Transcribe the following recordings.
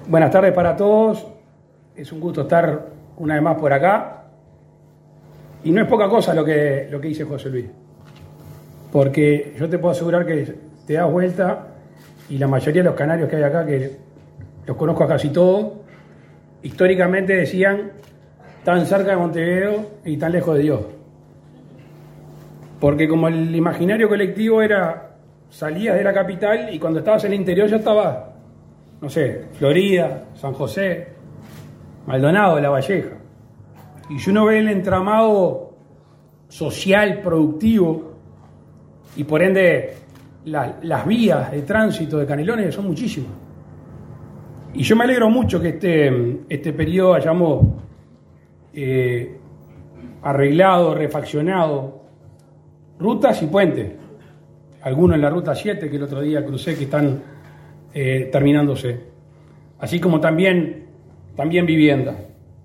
Buenas tardes para todos. Es un gusto estar una vez más por acá. Y no es poca cosa lo que dice José Luis. Porque yo te puedo asegurar que te das vuelta y la mayoría de los canarios que hay acá, que los conozco a casi todos, históricamente decían tan cerca de Montevideo y tan lejos de Dios. Porque como el imaginario colectivo era, salías de la capital y cuando estabas en el interior ya estabas, no sé, Florida, San José, Maldonado, La Valleja. Y si uno ve el entramado social, productivo, y por ende las vías de tránsito de Canelones son muchísimas. Y yo me alegro mucho que este periodo hayamos arreglado, refaccionado rutas y puentes. Algunos en la ruta 7 que el otro día crucé que están terminándose. Así como también viviendas.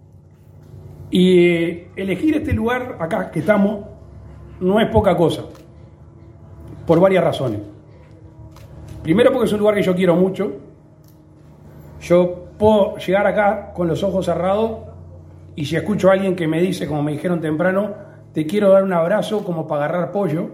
Y elegir este lugar acá que estamos no es poca cosa, por varias razones. Primero porque es un lugar que yo quiero mucho. Yo puedo llegar acá con los ojos cerrados y si escucho a alguien que me dice, como me dijeron temprano, te quiero dar un abrazo como para agarrar pollo,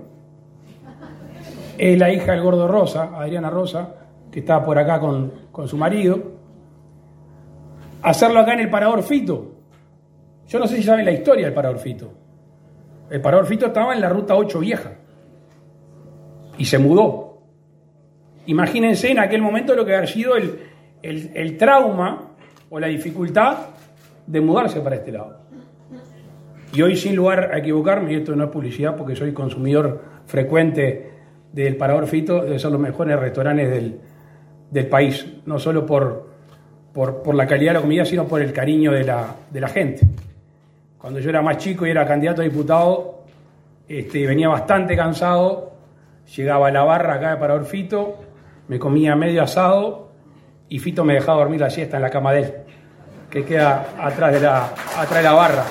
es la hija del gordo Rosa, Adriana Rosa, que está por acá con su marido. Hacerlo acá en el Parador Fito. Yo no sé si saben la historia del Parador Fito. El Parador Fito estaba en la ruta 8 vieja y se mudó. Imagínense en aquel momento lo que había sido el trauma o la dificultad de mudarse para este lado. Y hoy, sin lugar a equivocarme, y esto no es publicidad porque soy consumidor frecuente del Parador Fito, debe ser los mejores restaurantes del país, no solo por la calidad de la comida, sino por el cariño de la gente. Cuando yo era más chico y era candidato a diputado, venía bastante cansado, llegaba a la barra acá de Parador Fito, me comía medio asado y Fito me dejaba dormir la siesta en la cama de él, que queda atrás de la barra.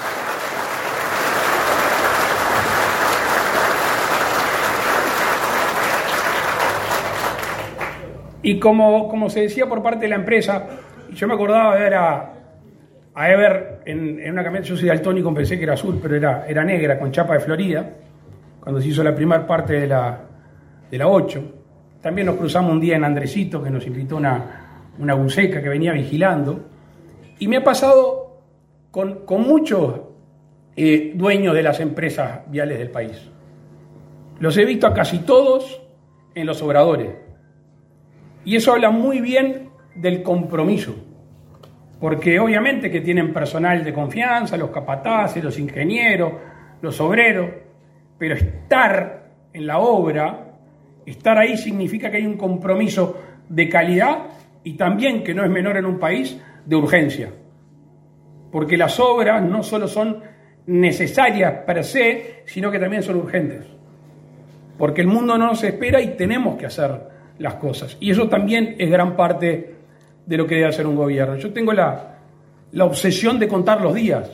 Y como se decía por parte de la empresa, yo me acordaba de ver a Ever en una camioneta. Yo soy daltónico, pensé que era azul, pero era negra, con chapa de Florida, cuando se hizo la primera parte de la 8. También nos cruzamos un día en Andresito, que nos invitó una buceca que venía vigilando. Y me ha pasado con muchos dueños de las empresas viales del país. Los he visto a casi todos en los obradores. Y eso habla muy bien del compromiso, porque obviamente que tienen personal de confianza, los capataces, los ingenieros, los obreros, pero estar en la obra, estar ahí significa que hay un compromiso de calidad y también, que no es menor en un país, de urgencia. Porque las obras no solo son necesarias per se, sino que también son urgentes. Porque el mundo no nos espera y tenemos que hacer las cosas. Y eso también es gran parte de lo que debe hacer un gobierno. Yo tengo la obsesión de contar los días.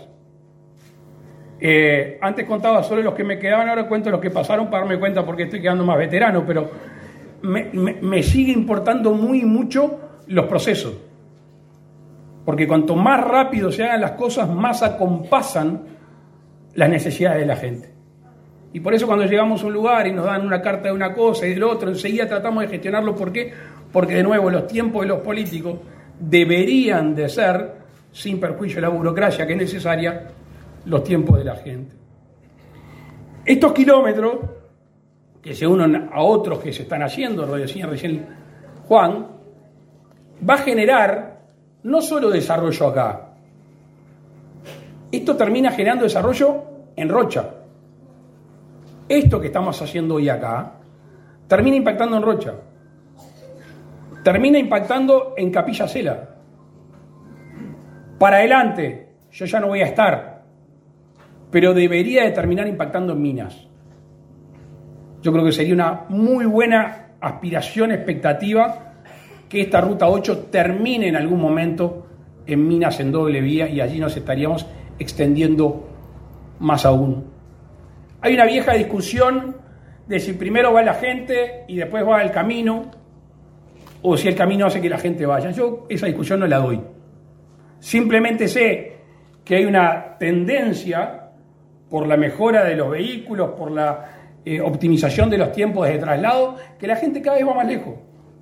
Antes contaba solo los que me quedaban, ahora cuento los que pasaron para darme cuenta porque estoy quedando más veterano, pero me sigue importando mucho los procesos. Porque cuanto más rápido se hagan las cosas, más acompasan las necesidades de la gente. Y por eso cuando llegamos a un lugar y nos dan una carta de una cosa y del otro, enseguida tratamos de gestionarlo. ¿Por qué? Porque de nuevo los tiempos de los políticos deberían de ser, sin perjuicio de la burocracia que es necesaria, los tiempos de la gente. Estos kilómetros, que se unen a otros que se están haciendo, lo decía recién Juan, va a generar no solo desarrollo acá. Esto termina generando desarrollo en Rocha. Esto que estamos haciendo hoy acá termina impactando en Rocha, termina impactando en Capilla Cela. Para adelante, yo ya no voy a estar, pero debería de terminar impactando en Minas. Yo creo que sería una muy buena aspiración, expectativa, que esta ruta 8 termine en algún momento en Minas en doble vía y allí nos estaríamos extendiendo más aún. Hay una vieja discusión de si primero va la gente y después va el camino. o si el camino hace que la gente vaya. Yo esa discusión no la doy. Simplemente sé que hay una tendencia por la mejora de los vehículos, por la optimización de los tiempos de traslado, que la gente cada vez va más lejos.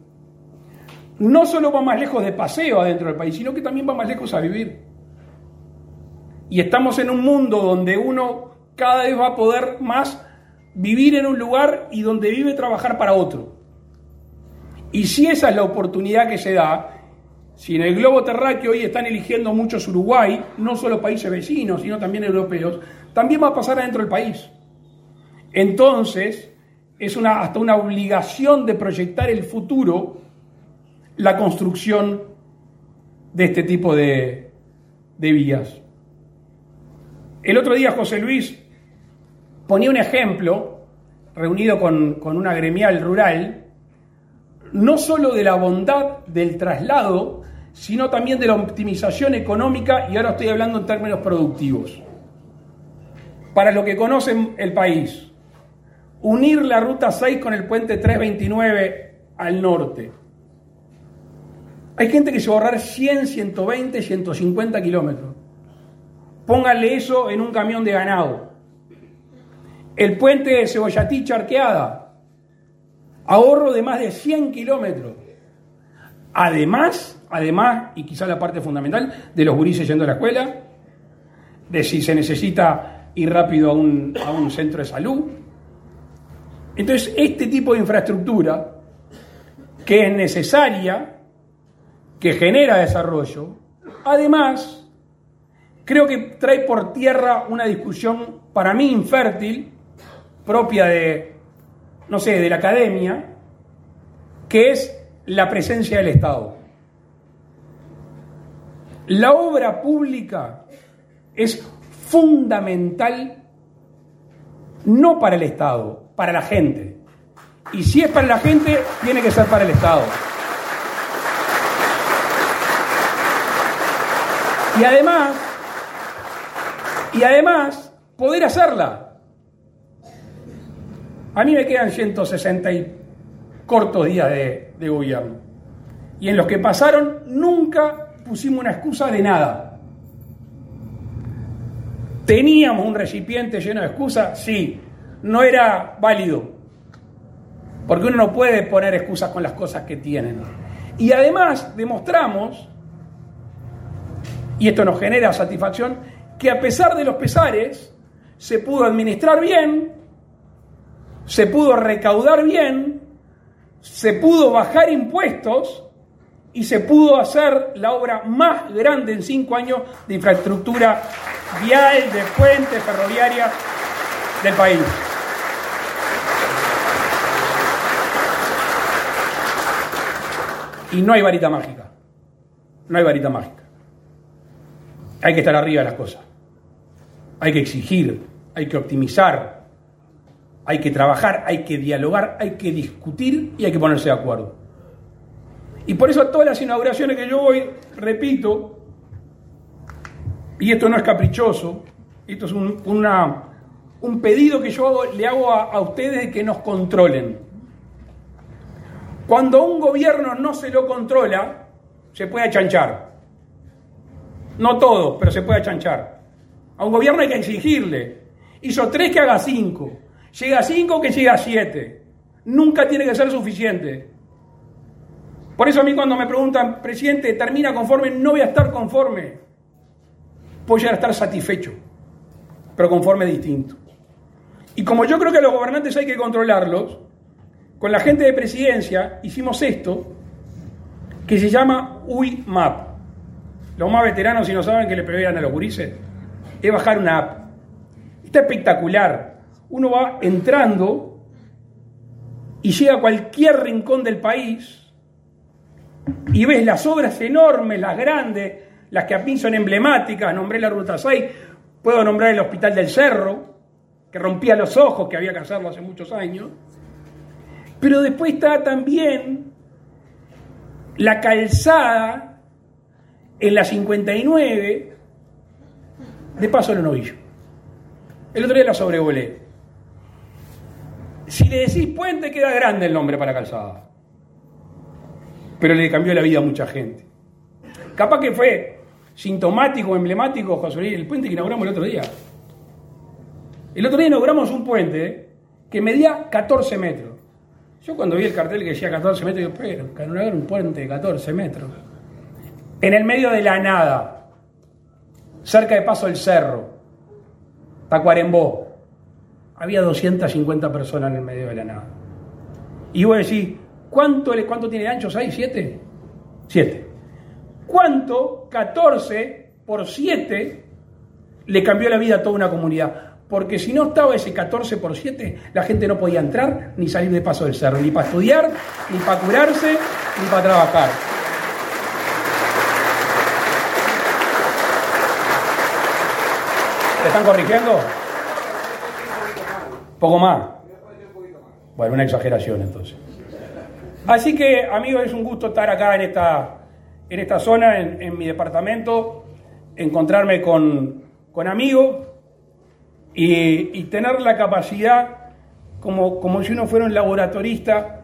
No solo va más lejos de paseo adentro del país, sino que también va más lejos a vivir. Y estamos en un mundo donde uno cada vez va a poder más vivir en un lugar y donde vive trabajar para otro. Y si esa es la oportunidad que se da, si en el globo terráqueo hoy están eligiendo muchos Uruguay, no solo países vecinos, sino también europeos, también va a pasar adentro del país. Entonces, es hasta una obligación de proyectar el futuro, la construcción de este tipo de vías. El otro día José Luis ponía un ejemplo, reunido con una gremial rural, no solo de la bondad del traslado, sino también de la optimización económica, y ahora estoy hablando en términos productivos. Para los que conocen el país, unir la Ruta 6 con el puente 329 al norte. Hay gente que se va a ahorrar 100, 120, 150 kilómetros. Pónganle eso en un camión de ganado. El puente de Cebollatí Charqueada, ahorro de más de 100 kilómetros. Además, y quizá la parte fundamental, de los gurises yendo a la escuela, de si se necesita ir rápido a un centro de salud. Entonces, este tipo de infraestructura, que es necesaria, que genera desarrollo, además, creo que trae por tierra una discusión, para mí infértil, propia de la academia, que es la presencia del Estado. La obra pública es fundamental no para el Estado, para la gente. Y si es para la gente, tiene que ser para el Estado. Y además, poder hacerla. A mí me quedan 160 y cortos días de gobierno. Y en los que pasaron, nunca pusimos una excusa de nada. ¿Teníamos un recipiente lleno de excusas? Sí. No era válido. Porque uno no puede poner excusas con las cosas que tienen. Y además demostramos, y esto nos genera satisfacción, que a pesar de los pesares, se pudo administrar bien, se pudo recaudar bien, se pudo bajar impuestos y se pudo hacer la obra más grande en 5 años de infraestructura vial, de puente, ferroviaria del país. Y no hay varita mágica. No hay varita mágica. Hay que estar arriba de las cosas. Hay que exigir, hay que optimizar, hay que trabajar, hay que dialogar, hay que discutir y hay que ponerse de acuerdo. Y por eso a todas las inauguraciones que yo voy, repito, y esto no es caprichoso, esto es un pedido que yo le hago a ustedes de que nos controlen. Cuando un gobierno no se lo controla, se puede achanchar. No todo, pero se puede achanchar. A un gobierno hay que exigirle. Hizo 3, que haga 5. Llega a 5, que llegue a 7. Nunca tiene que ser suficiente. Por eso a mí cuando me preguntan, presidente, ¿termina conforme? No voy a estar conforme. Puedo llegar a estar satisfecho, pero conforme distinto. Y como yo creo que a los gobernantes hay que controlarlos, con la gente de presidencia hicimos esto, que se llama UIMAP. Los más veteranos, si no saben, que le prevean a los gurises, es bajar una app. Está espectacular. Uno va entrando y llega a cualquier rincón del país y ves las obras enormes, las grandes, las que a mí son emblemáticas. Nombré la Ruta 6, puedo nombrar el Hospital del Cerro, que rompía los ojos, que había que hacerlo hace muchos años. Pero después está también la calzada en la 59 de Paso del Novillo. El otro día la sobrevolé. Si le decís puente, queda grande el nombre para calzada. pero le cambió la vida a mucha gente. Capaz que fue sintomático, emblemático, José Luis, el puente que inauguramos el otro día. El otro día inauguramos un puente que medía 14 metros. Yo cuando vi el cartel que decía 14 metros, digo, pero, inaugurar un puente de 14 metros. En el medio de la nada, cerca de Paso del Cerro, Tacuarembó, había 250 personas en el medio de la nada. Y vos decís, ¿cuánto tiene de ancho? ¿6? ¿7? 7. ¿Cuánto 14 por 7 le cambió la vida a toda una comunidad? Porque si no estaba ese 14 por 7, la gente no podía entrar ni salir de Paso del Cerro, ni para estudiar, ni para curarse, ni para trabajar. ¿Te están corrigiendo? ¿Poco más? Bueno, una exageración entonces. Así que, amigos, es un gusto estar acá en esta zona, en mi departamento, encontrarme con amigos y tener la capacidad, como si uno fuera un laboratorista,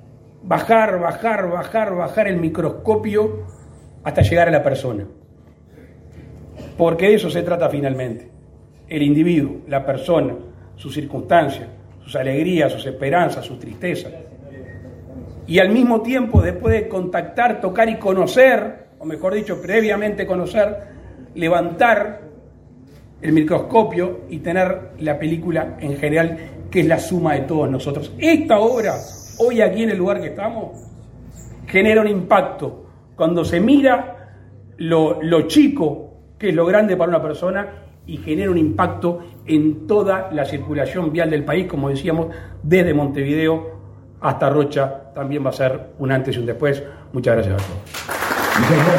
bajar el microscopio hasta llegar a la persona. Porque de eso se trata finalmente. El individuo, la persona, sus circunstancias, sus alegrías, sus esperanzas, sus tristezas. Y al mismo tiempo, después de contactar, tocar y conocer, o mejor dicho, previamente conocer, levantar el microscopio y tener la película en general, que es la suma de todos nosotros. Esta obra, hoy aquí en el lugar que estamos, genera un impacto. Cuando se mira lo chico que es lo grande para una persona, y genera un impacto en toda la circulación vial del país, como decíamos, desde Montevideo hasta Rocha, también va a ser un antes y un después. Muchas gracias a todos.